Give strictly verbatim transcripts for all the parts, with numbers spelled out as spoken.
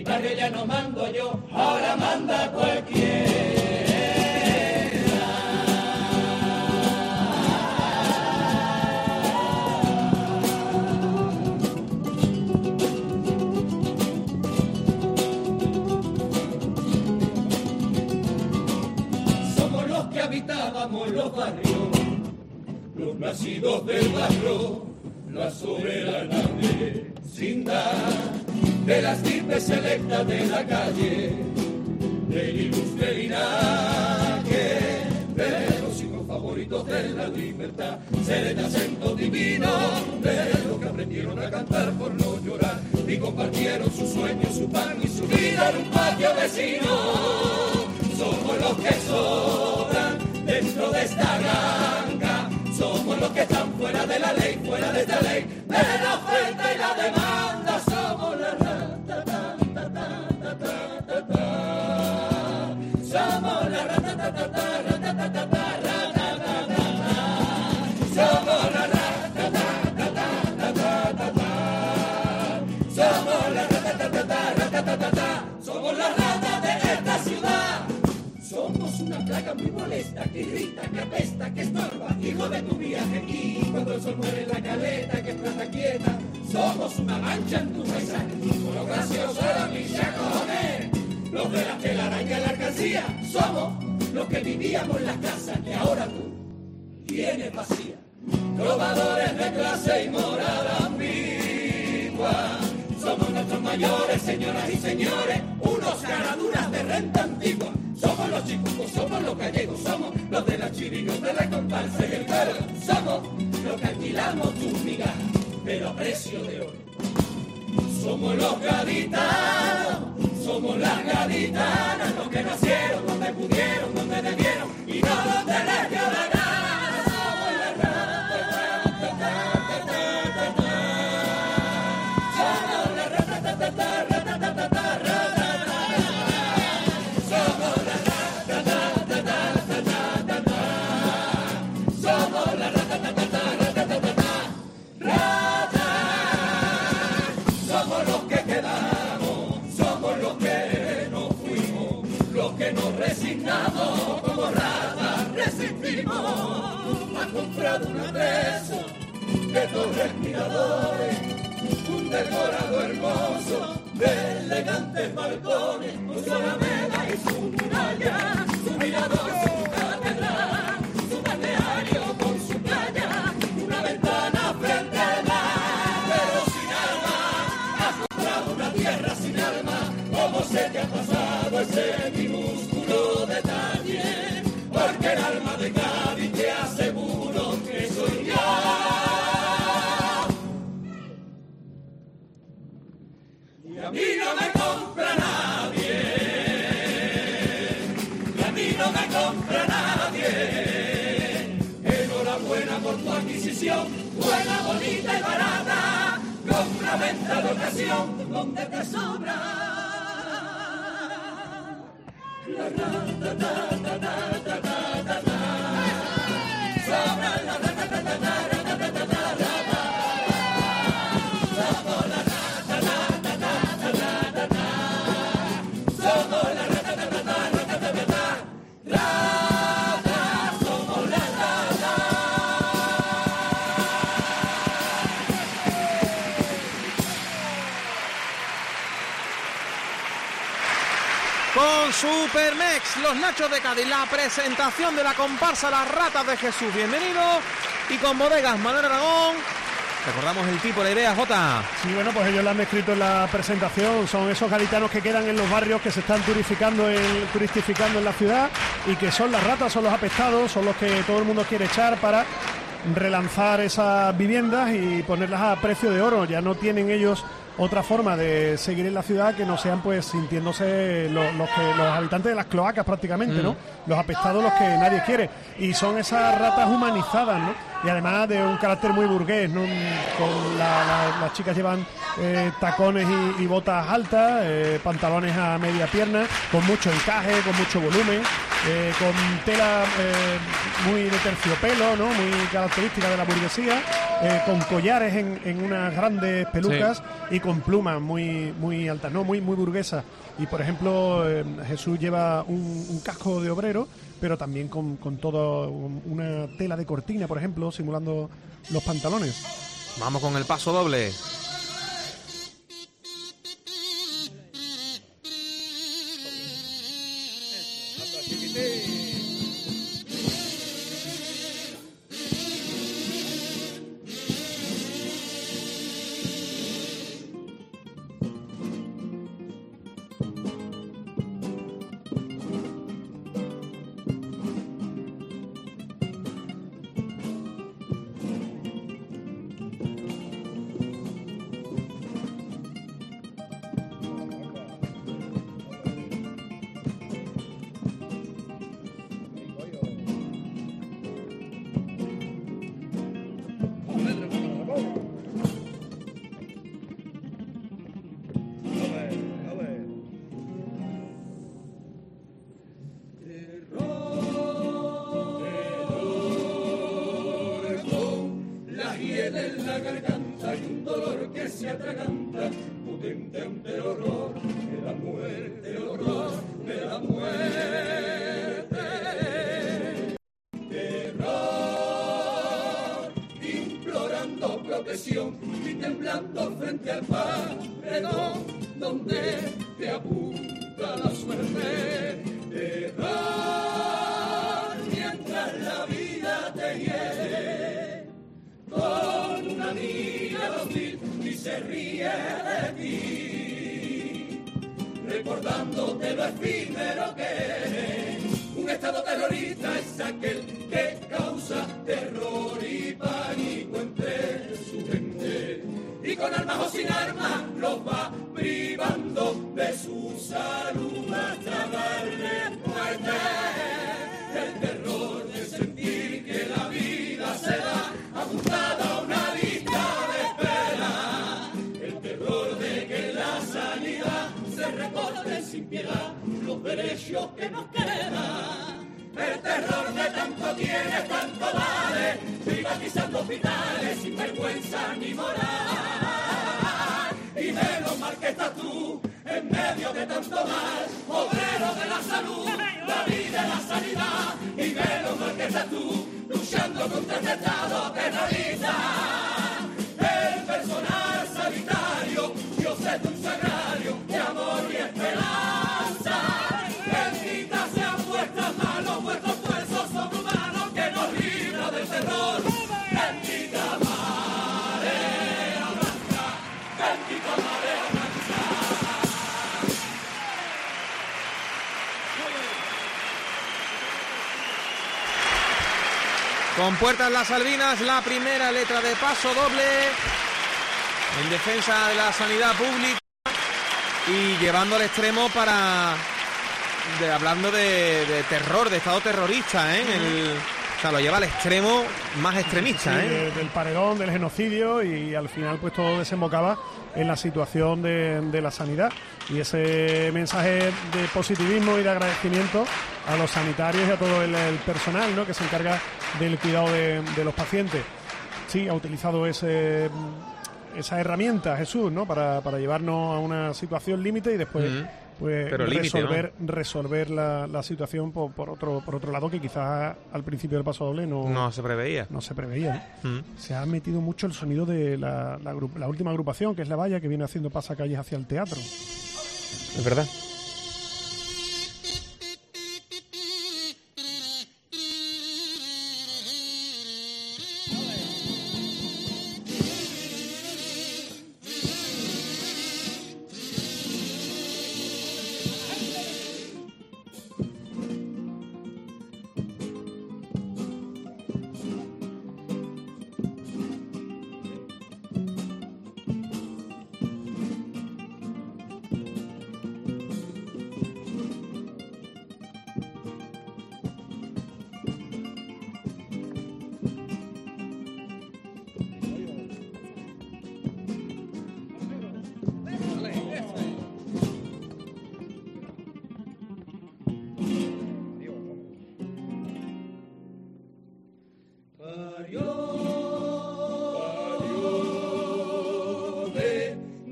barrio ya no mando yo, ahora manda cualquiera. Somos los que habitábamos los barrios, los nacidos del barrio, la soberana vecindad de las tipes selectas de la calle, del ilustre linaje de los hijos favoritos de la libertad, seres de acento divino, de los que aprendieron a cantar por no llorar y compartieron sus sueños, su pan y su vida en un patio vecino. Somos los que sobran dentro de esta granja, somos los que están fuera de la ley, fuera de esta ley, de la oferta y la demanda. Somos la rata, ta, ta, ta, ta, ta, ta, ta. Somos la rata, ta, ta, ta, rata, ta, ta, ta, rata, ta, ta, ta. Somos la rata, ta, ta, ta, ta, ta, ta. Somos la rata, ta, ta, ta, rata, ta, ta, ta. Somos las ratas de esta ciudad. Somos una plaga muy molesta, que irrita, que apesta, que estorba, hijo de tu viaje. Y cuando el sol muere en la caleta, que plata quieta, somos una mancha en tu paisaje. Como lo gracioso era mi chacones, los de la telaraña y la alcancía. Somos los que vivíamos en las casas que ahora tú tienes vacía. Trovadores de clase y moral ambigua. Somos nuestros mayores, señoras y señores, unos caraduras de renta antigua. Somos los chicucos, somos los gallegos, somos los de la chirigota, de la comparsa y el cargo. Somos los que alquilamos tus migajas, pero a precio de oro. Somos los gaditanos, somos las gaditanas, los que nacieron donde pudieron, donde debieron y no donde les dio la gana. Somos la rata, ta, ta, ta, ta, ta, ta. Somos la rata, ta, ta, ta, rata, ta, ta, ta, rata. Somos la rata, ta, ta, ta, ta, ta, ta, ta. Somos la rata, ta, ta, ta, rata, ta, ta, ta. Rata. Somos los que quedamos, somos los que nos fuimos, los que nos resignamos como ratas resistimos. Ha comprado un aderezo de torres miradores, un decorado hermoso de elegantes balcones, con su alameda y su muralla, su mirador, su catedral, su balneario con su playa, una ventana frente al mar, pero sin alma. Has comprado una tierra sin alma, ¿cómo se te ha pasado ese minúsculo detalle? Porque el alma de Cádiz te aseguro que soy yo. Y a mí no me compra nadie, y a mí no me compra nadie. Enhorabuena por tu adquisición, buena, bonita y barata. Compra, venta de ocasión, donde te sobra. La rata, ta, ta, ta, ta, ta, ta, ta. Sobra la rata, ta, ta, ta, rata, ta, ta, ta, rata. Somos la rata, ta, ta, ta, ta, ta, ta, ta. Somos la rata, ta, ta, ta, rata, ta, ta, ta. Rata, somos la rata. Con Supermex, los Nachos de Cádiz, la presentación de la comparsa Las Ratas de Jesús. Bienvenidos. Y con Bodegas Manuel Aragón, recordamos el tipo, la idea, Jota. Sí, bueno, pues ellos lo han escrito en la presentación. Son esos gaditanos que quedan en los barrios, que se están turistificando en, turistificando en la ciudad, y que son las ratas, son los apestados, son los que todo el mundo quiere echar para relanzar esas viviendas y ponerlas a precio de oro. Ya no tienen ellos otra forma de seguir en la ciudad que no sean pues sintiéndose los, los que los habitantes de las cloacas prácticamente, mm. ¿no? Los apestados, los que nadie quiere, y son esas ratas humanizadas, ¿no? Y además de un carácter muy burgués, ¿no? Con la, la, las chicas llevan eh, tacones y, y botas altas, eh, pantalones a media pierna, con mucho encaje, con mucho volumen, eh, con tela eh, muy de terciopelo, ¿no? Muy característica de la burguesía. eh, con collares en, en unas grandes pelucas sí. y con plumas muy muy altas, no muy muy burguesas. Y por ejemplo eh, Jesús lleva un, un casco de obrero, pero también con, con toda una tela de cortina, por ejemplo, simulando los pantalones. Vamos con el paso doble. Y temblando frente al paredón donde te apunta la suerte, terror mientras la vida te hiere con una mira hostil y se ríe de ti, recordándote lo efímero que eres. Un estado terrorista es aquel que causa terror y pánico entre su gente, y con armas o sin armas los va privando de su salud hasta darle muerte. El terror de sentir que la vida será ajustada a una lista de espera, el terror de que la sanidad se recorte sin piedad los derechos que nos quedan. El terror de tanto tienes, tanto vale, privatizando hospitales sin vergüenza ni moral. Y menos mal que estás tú en medio de tanto mal, obrero de la salud, la vida y la sanidad. Y menos mal que estás tú luchando contra este estado terrorista. El personal sanitario, Dios es un sagrario de amor y esperanza. Benditas sean vuestras manos, vuestros esfuerzos sobrehumanos que nos libra del terror. Bendita marea blanca, bendita marea blanca. Con Puertas Las Albinas, la primera letra de paso doble en defensa de la sanidad pública y llevando al extremo para... De, hablando de, de terror, de estado terrorista, ¿eh? El, o sea, lo lleva al extremo más extremista, sí, ¿eh? de, del paredón, del genocidio, y al final pues todo desembocaba en la situación de, de la sanidad. Y ese mensaje de positivismo y de agradecimiento a los sanitarios y a todo el, el personal, ¿no?, que se encarga del cuidado de, de los pacientes. Sí, ha utilizado ese... esa herramienta, Jesús, ¿no?, para, para llevarnos a una situación límite y después uh-huh. pues Pero resolver límite, ¿no? resolver la, la situación por, por otro por otro lado que quizás al principio del paso doble no, no se preveía. No se preveía. ¿no? Uh-huh. Se ha metido mucho el sonido de la, la, la última agrupación, que es La Valla, que viene haciendo pasacalles hacia el teatro. Es verdad.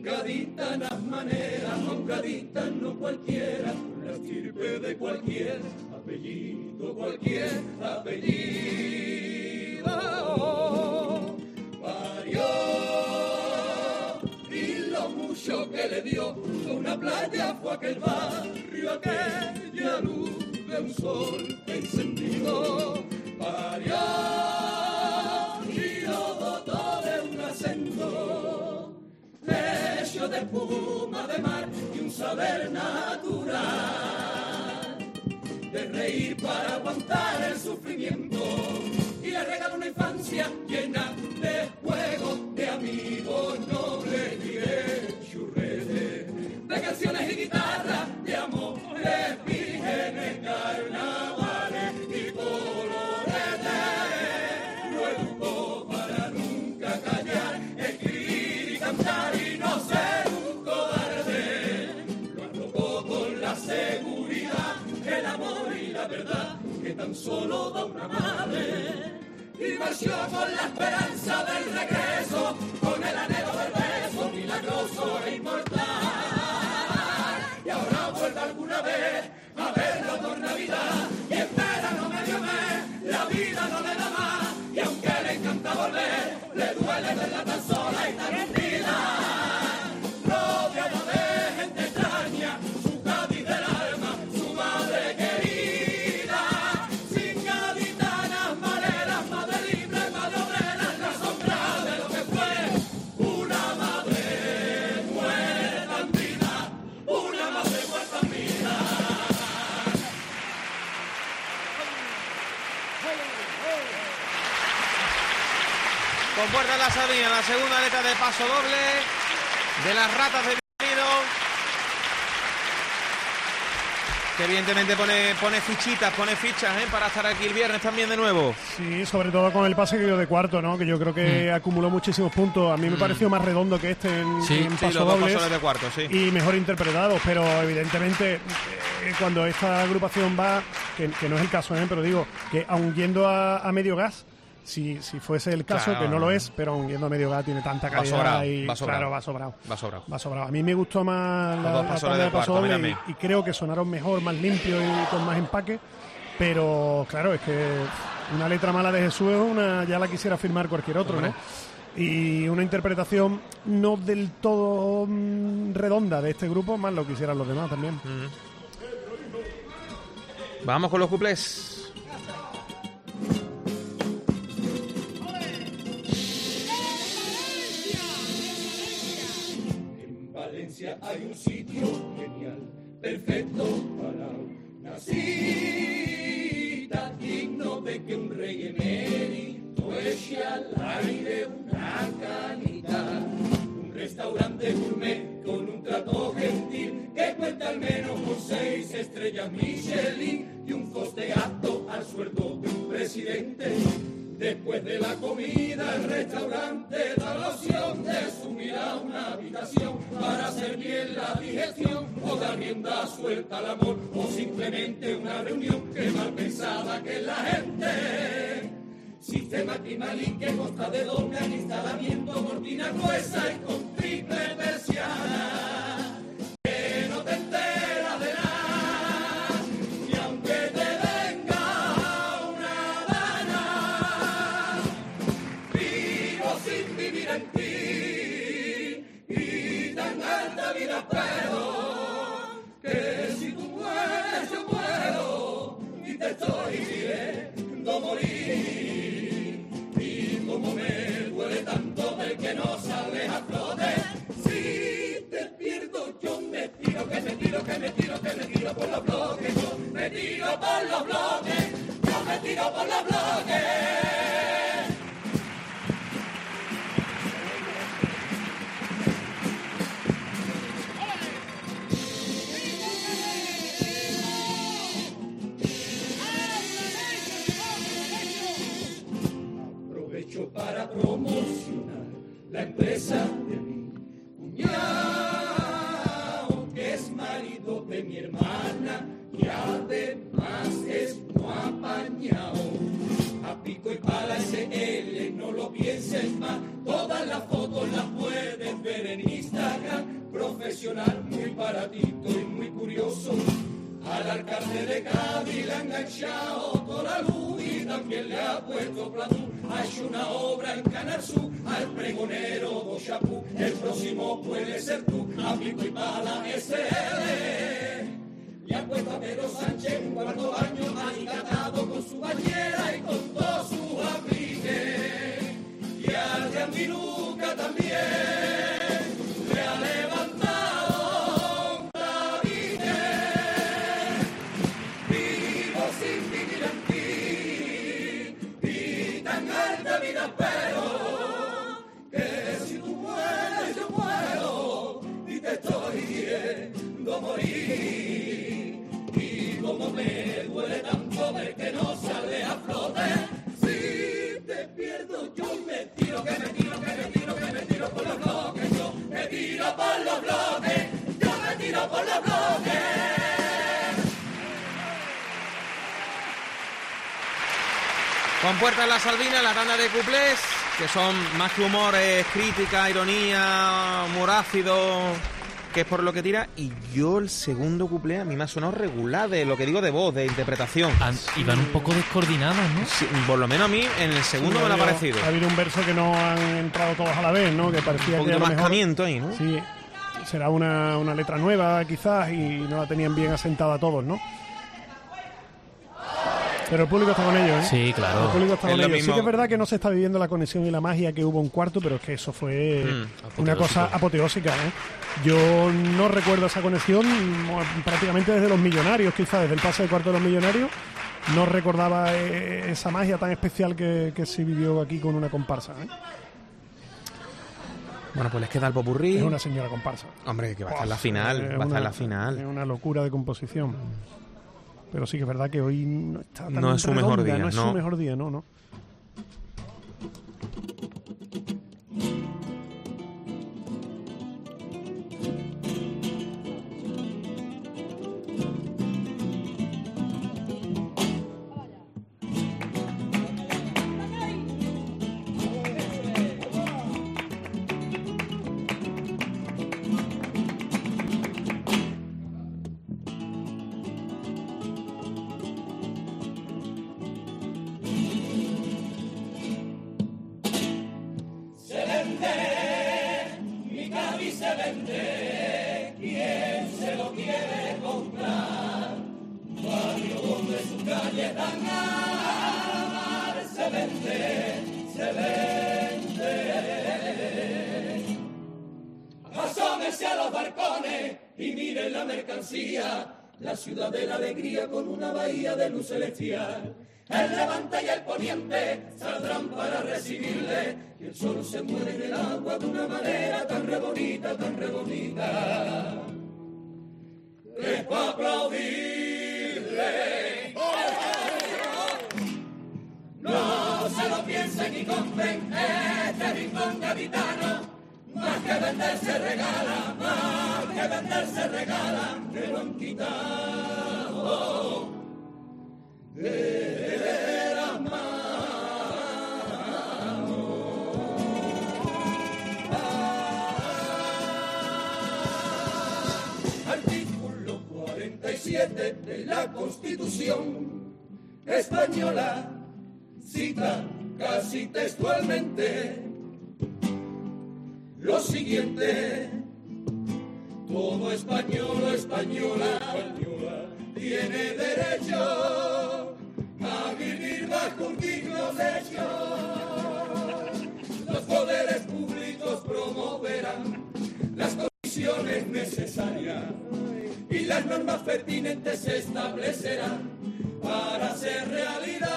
gaditanas maneras, con gaditas no cualquiera, la estirpe de cualquier apellido, cualquier apellido. Parió y lo mucho que le dio una playa fue aquel barrio, aquella luz de un sol encendido. Parió y lo dotó de un acento lecho de espuma de mar y un saber natural de reír para aguantar el sufrimiento, y le regaló una infancia llena de juegos, de amigos nobles y de churretes, de canciones y guitarras, de amores vírgenes, carnavales y coloretes. Lo educó para nunca callar, escribir y cantar y no ser un cobarde. Lo arropó con la seguridad, el amor y la verdad que tan solo da una madre. Y marchó con la esperanza del regreso, con el anhelo del beso milagroso e inmortal. Y ahora vuelve alguna vez a verlo por Navidad, y espera no medio mes, la vida no le da más. Y aunque le encanta volver, le duele verla tan sola y tan hundida, rodeada de gente extraña, su Cádiz del alma, su madre querida. Sin gaditanas, maneras, madre libre, madre obrera, la sombra de lo que fue una madre muerta en vida, una madre muerta en vida. Con Puerta de la Sardina, la segunda letra de Paso Doble de las Ratas de Bienvenido, que evidentemente pone, pone fichitas, pone fichas ¿eh? para estar aquí el viernes también de nuevo. Sí, sobre todo con el pase que dio de cuarto, ¿no? Que yo creo que mm. acumuló muchísimos puntos. A mí me mm. pareció más redondo que este en, sí, en sí, Paso los Dobles dos de cuarto, sí. Y mejor interpretados, pero evidentemente eh, cuando esta agrupación va, que, que no es el caso, ¿eh? Pero digo que aun yendo a, a medio gas, Si, si fuese el caso, claro, que no lo es, pero aun yendo a medio gas tiene tanta calidad, va sobrado, y va sobrado, claro, va sobrado. Va sobrado. Va sobrado. A mí me gustó más la, la tanda de Paso Doble y, y creo que sonaron mejor, más limpios y con más empaque, pero claro, es que una letra mala de Jesús es una, ya la quisiera firmar cualquier otro, ¿no? Y una interpretación no del todo mmm, redonda de este grupo, más lo quisieran los demás también. Mm. Vamos con los cuplés. Hay un sitio genial, perfecto para una cita, digno de que un rey emérito eche al aire una canita. Un restaurante gourmet con un trato gentil que cuenta al menos con seis estrellas Michelin y un coste apto al sueldo de un presidente. Después de la comida, el restaurante da la opción de sumir a una habitación para hacer bien la digestión, o dar rienda suelta al amor, o simplemente una reunión que mal pensada que es la gente. Sistema Climalink que consta de doble instalamiento, cortina gruesa y con triple persiana. Que no te enteras de nada, y aunque te vivir en ti y tan alta vida espero que si tú mueres yo muero y te estoy viendo morir. Y como me duele tanto ver que no sales a flote, si te pierdo yo me tiro, que me tiro, que me tiro, que me tiro por los bloques, yo me tiro por los bloques, yo me tiro por los bloques. Para promocionar la empresa de mi cuñado, que es marido de mi hermana y además es no apañado. A pico y pala ese L, no lo pienses más, todas las fotos las puedes ver en Instagram. profesional, muy baratito y muy curioso. Al alcalde de Cádiz le ha enganchado toda la luz y también le ha puesto platú. Ha hecho una obra en Canal Sur al pregonero do Chapú. El próximo puede ser tú, a pico y pala S L. Le ha puesto a Pedro Sánchez un cuarto baño alicatado con su bañera y con todos sus apliques. Y al de Andiluca también le ha levantado un tabique. Vivo sin vivir en ti, y tan alta vida espero, que si tú mueres yo muero, y te estoy viendo morir. Y como me duele tanto ver que no sale a flote, si te pierdo yo me tiro, que me tiro, que me tiro, que me tiro por los bloques, yo me tiro por los bloques, yo me tiro por los bloques. Con Puerta en la Sardina, la tanda de cuplés, que son más que humor, es crítica, ironía, humor ácido, que es por lo que tira. Y yo el segundo cuplé a mí me ha sonado regular, de lo que digo de voz, de interpretación. Y van un poco descoordinados, ¿no? Sí, por lo menos a mí en el segundo Sí, me lo ha habido- parecido. Ha habido un verso que no han entrado todos a la vez, ¿no? Que parecía Un que a poquito lo más mejor... camiento ahí, ¿no? Sí, será una, una letra nueva quizás y no la tenían bien asentada todos, ¿no? Pero el público está con ellos, ¿eh? Sí, claro. El público está Es con lo ellos. Sí mismo. que es verdad que no se está viviendo la conexión y la magia que hubo un cuarto, pero es que eso fue Mm, una apoteósico. cosa apoteósica, ¿eh? Yo no recuerdo esa conexión mm, prácticamente desde Los Millonarios, quizás desde el pase de cuarto de Los Millonarios. No recordaba eh, esa magia tan especial que, que se vivió aquí con una comparsa, ¿eh? Bueno, pues les queda el popurrí. Es una señora comparsa. Hombre, que va a estar en la Es final, va a estar una- en la Es final. una locura de composición. Pero sí que es verdad que hoy no está tan No es su mejor redonda, día, no es no. su mejor día, no, no. Se vende, mi Cádiz se vende, quien se lo quiere comprar. Barrio donde sus calles dan al mar, se vende, se vende. Asómese a los balcones y miren la mercancía, la ciudad de la alegría con una bahía de luz celestial. El levante y el poniente saldrán para recibirle, y el sol se muere en el agua de una manera tan re bonita, tan re bonita. Es para aplaudirle. No se lo piensen y compren este rincón gaditano. Más que vender se regala, más que vender se regala, me lo han quitado de las manos. Artículo cuarenta y siete de la Constitución Española cita casi textualmente lo siguiente: todo español o española, española tiene derecho a vivir bajo un digno techo. Los poderes públicos promoverán las condiciones necesarias y las normas pertinentes se establecerán para hacer realidad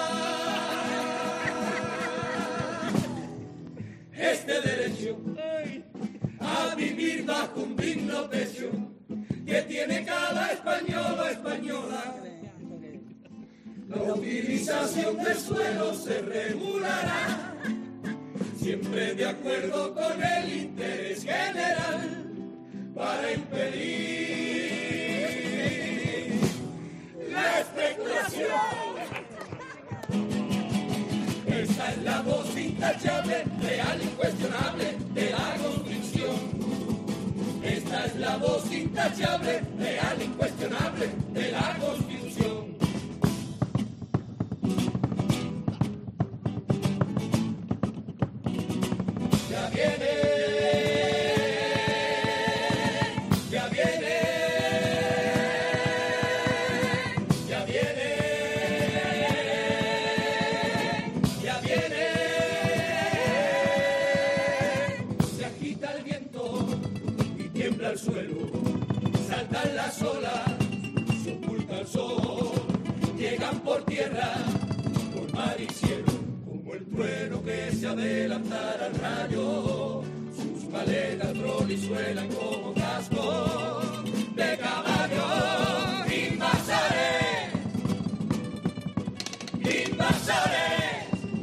este derecho a vivir bajo un digno techo que tiene cada español o española. La utilización del suelo se regulará siempre de acuerdo con el interés general para impedir la especulación. Esa es la voz intachable, real, incuestionable de la Constitución. Esta Esta es la voz intachable, real, incuestionable de la Constitución. Ya viene, ya viene, ya viene, ya viene. Se agita el viento y tiembla el suelo, saltan las olas, se oculta el sol, llegan por tierra, por mar y cielo, como el trueno que se adelantara al rayo, sus maletas trolizuelan como cascos de caballo. Invasores, invasores,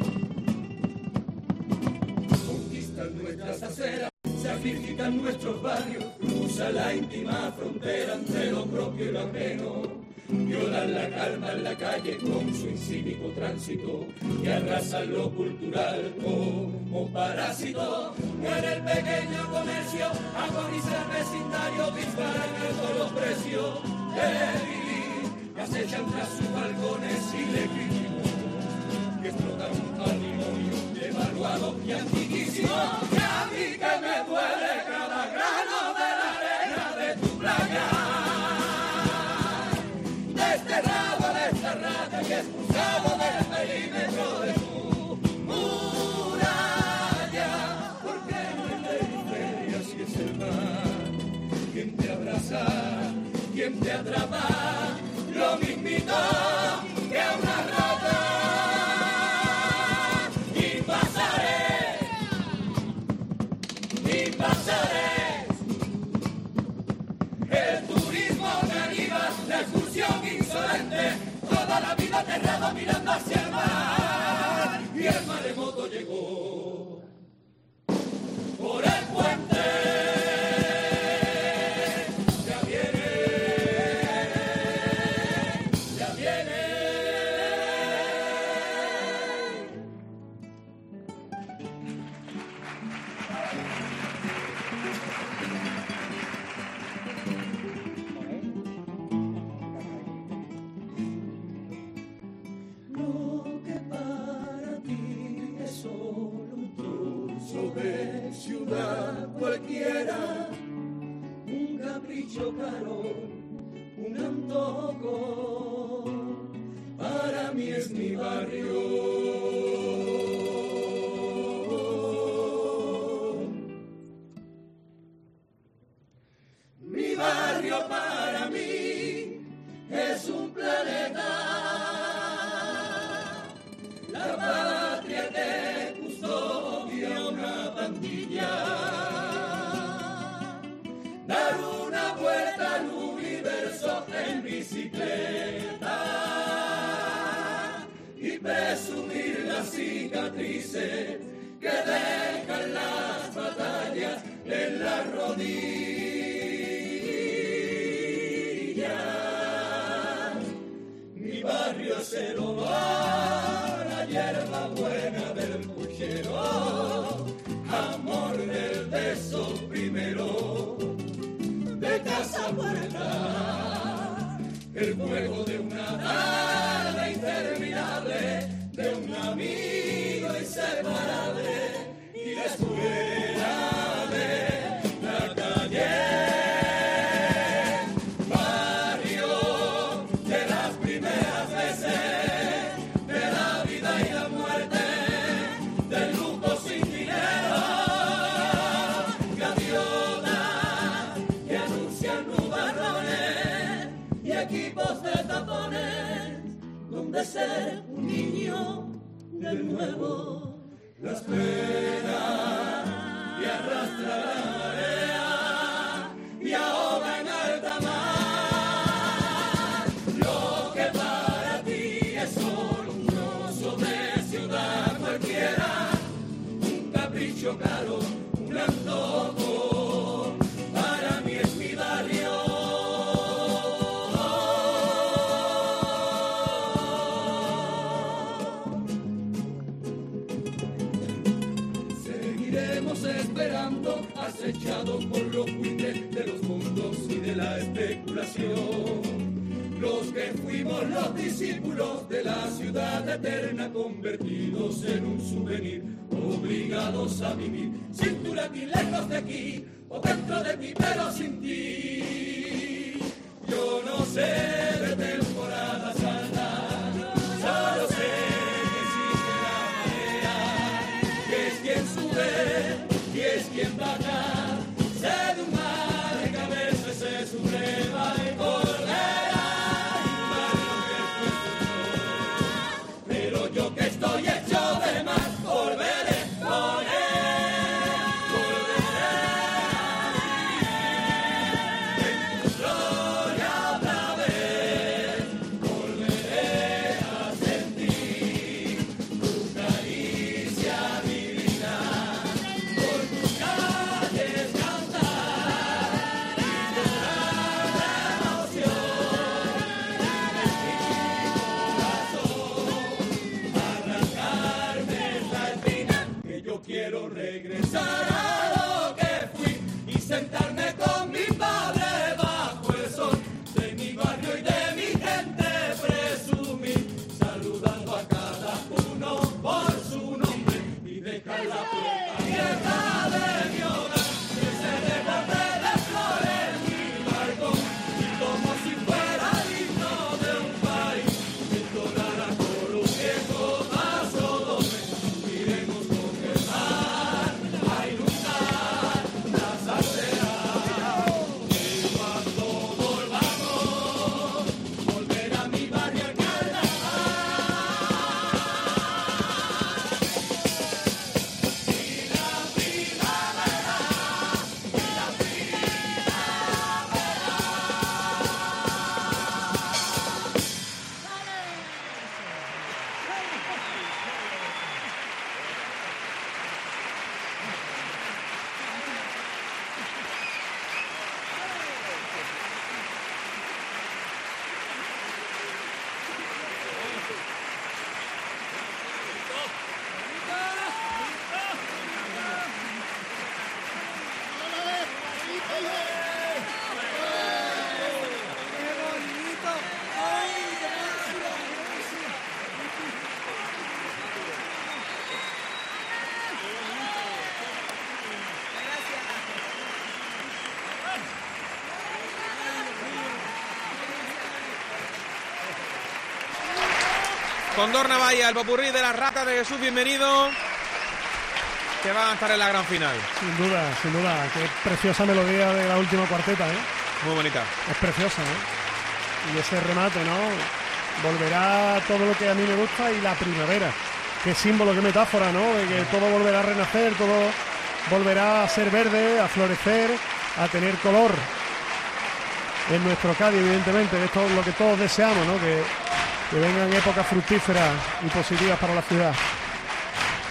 conquistan nuestras aceras, sacrifican nuestros barrios, cruzan la íntima frontera entre lo propio y lo ajeno. Violan la calma en la calle con su incívico tránsito y arrasan lo cultural como parásito. Muere el pequeño comercio, agoniza el vecindario, disparan altos los precios de vivir, que acechan tras sus balcones ilegítimos, que explotan un patrimonio devaluado y antiquísimo. Y a mí que me duele cada grano de la arena de tu playa, desterrado de esta rata y expulsado del perímetro de tu muralla. Porque no hay periferia si es el mar quien te abraza, quien te atrapa, lo mismito que a una rata. Invasores, invasores, el turismo caníbal, la excursión insolente, toda la vida aterrado mirando hacia el mar, y el maremoto llegó por el puente. Ya viene, ya viene. Lo que para ti es solo un trozo de ciudad cualquiera, un capricho caro, un antojo, para mí es mi barrio. Mi barrio para mí es un planeta, la patria que custodia una pandilla, dar una vuelta al universo en bicicleta y presumir las cicatrices que dejan las batallas en las rodillas. Mi barrio es el olor, la hierba buena del puchero, amor del beso primero, de casa a puerta, el juego de una tarde interminable, de un amigo inseparable, y la escuela de la calle. Barrio de las primeras veces, de la vida y la muerte, del luto sin dinero, gaviotas que anuncian nubarrones y equipos de tapones, donde ser un niño de nuevo. Las penas y arrastra la marea y ahoga en alta mar. Lo que para ti es solo un trozo de ciudad cualquiera, un capricho caro, un antojo, para mí es mi barrio. Seguiremos esperando, acechados por los buitres de los generación, los que fuimos los discípulos de la ciudad eterna, convertidos en un souvenir, obligados a vivir, cintura aquí, lejos de aquí, o dentro de ti, pero sin ti. Yo no sé de temporadas altas, solo sé que existe la marea, que es quien sube y es quien baja, sé de un mar que a veces se subleva y volverá y ver lo que fuiste yo. Pero yo que estoy hecho de más, volveré con él, volveré en tu gloria otra vez, volveré a sentir tu caricia divina, por tus calles cantar y llorar de emoción, en mi corazón arrancarme la espina, que yo quiero regresar a lo que fui y sentarme con mi padre bajo el sol de mi barrio y de mi gente, presumir, saludando a cada uno por su nombre y dejar la puerta abierta de mi hogar, que se desborde de flores mi balcón y como si fuera el himno de un país, entonar a coro un viejo paso doble, subiremos con el mar a inundar las aldeas. Y cuando volvamos, volver a mi barrio al carnaval. Y la primavera, y la Condorna Bahía, el popurrí de las ratas de Jesús, bienvenido, que van a estar en la gran final. Sin duda, sin duda. Qué preciosa melodía de la última cuarteta, ¿eh? Muy bonita. Es preciosa, ¿eh? Y ese remate, ¿no? Volverá todo lo que a mí me gusta y la primavera. Qué símbolo, qué metáfora, ¿no? De que todo volverá a renacer, todo volverá a ser verde, a florecer, a tener color. En nuestro Cádiz, evidentemente, esto es lo que todos deseamos, ¿no? Que, que vengan épocas fructíferas y positivas para la ciudad.